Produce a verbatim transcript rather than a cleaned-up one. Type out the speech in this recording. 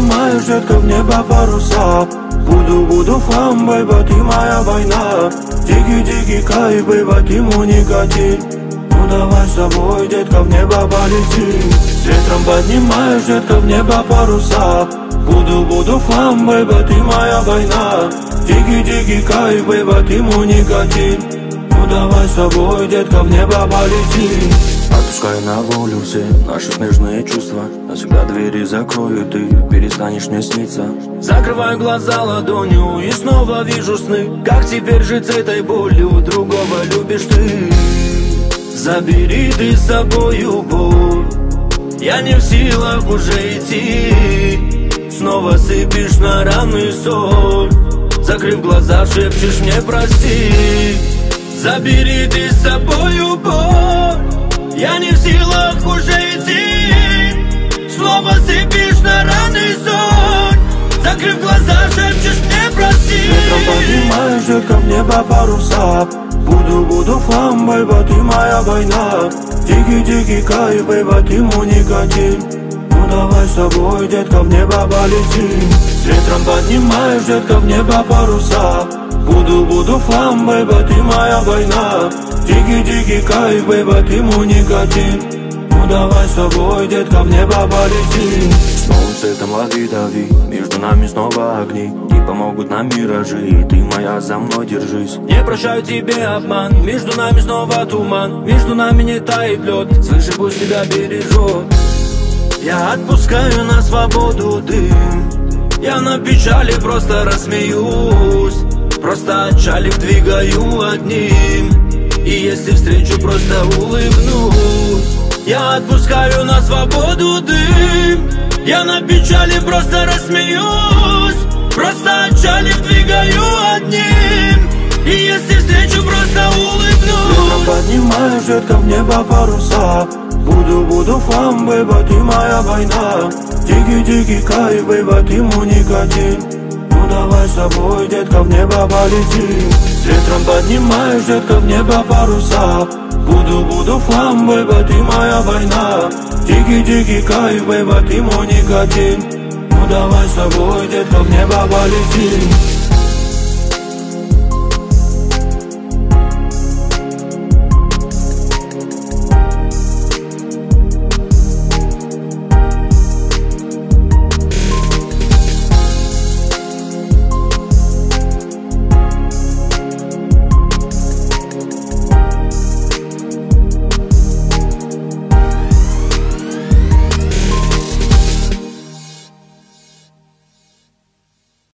поднимаешь, детка, в небо паруса. Буду, буду флам, бейба, ты моя война. Дикий-дикий кайф, бейба, ты мой никотин. Ну давай с тобой, детка, в небо полетим. С ветром поднимаешь, детка, в небо паруса. Буду, буду флам, бейба, ты моя война. Дикий-дикий кайф, бейба, ты мой никотин. Ну давай с тобой, детка, в небо полетим. Отпускай на волю все наши нежные чувства. Навсегда двери закрою, ты перестанешь мне сниться. Закрываю глаза ладонью и снова вижу сны. Как теперь жить с этой болью, другого любишь ты. Забери ты с собою боль, я не в силах уже идти. Снова сыпешь на раны соль, закрыв глаза, шепчешь мне прости. Забери ты с собою боль, я не в силах уже идти. Снова сыпешь на раны соль, закрыв глаза, шепчешь мне прости. С ветром поднимаешь, детка, в небо паруса. Буду, буду флам, бейба, ты моя война. Дикий-дикий кайф, бейба, ты мой никотин. Ну давай с тобой, детка, в небо полетим. С ветром поднимаешь, детка, в небо паруса. Буду, буду флам, бейба, ты моя война. Дикий-дикий кайф, бейба, ты мой никотин. Ну давай с тобой, детка, в небо полетим. С новым цветом лови-дави, между нами снова огни. Не помогут нам миражи, ты моя, за мной держись. Не прощаю тебе обман, между нами снова туман. Между нами не тает лед, свыше пусть тебя бережет. Я отпускаю на свободу дым, я на печали просто рассмеюсь. Просто отчалив двигаю одним, и если встречу, просто улыбнусь. Я отпускаю на свободу дым, я на печали просто рассмеюсь. Просто отчалив двигаю одним, и если встречу, просто улыбнусь. Ветром поднимаешь, детка, в небо паруса. Буду, буду флам, бейба, ты моя война. Дикий-дикий кайф, бейба, ты мой никотин. Ну давай с тобой, детка, в небо полетим. С ветром поднимаешь, детка, в небо паруса. Буду, буду флам, бейба, ты моя война. Дикий-дикий кайф, бейба, ты мой никотин. Ну давай с тобой, детка, в небо полетим.